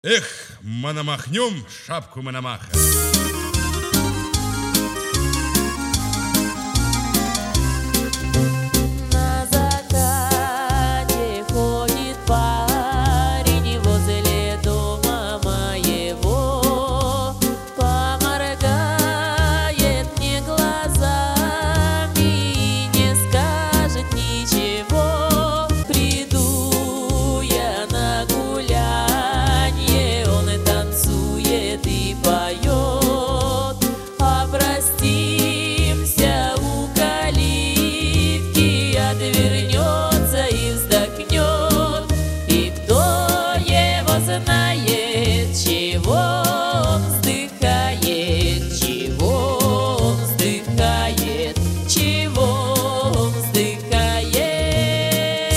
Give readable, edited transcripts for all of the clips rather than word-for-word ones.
Эх, мономахнем шапку Мономаха. На закате ходит парень возле дома моего, поморгает мне глазами и не скажет ничего. Приду я на гулянье, он и танцует и поет, а простимся у калитки, отвернется и вздохнет. И кто его знает, чего он вздыхает, чего он вздыхает, чего он вздыхает.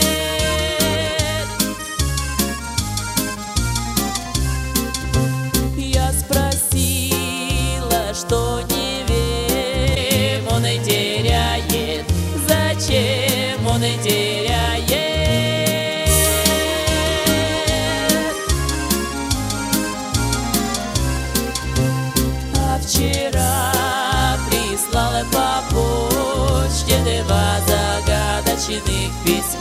Я спросила, что не верим, он и теряет, зачем он и теряет. А вчера прислала по почте 2 загадочных письма.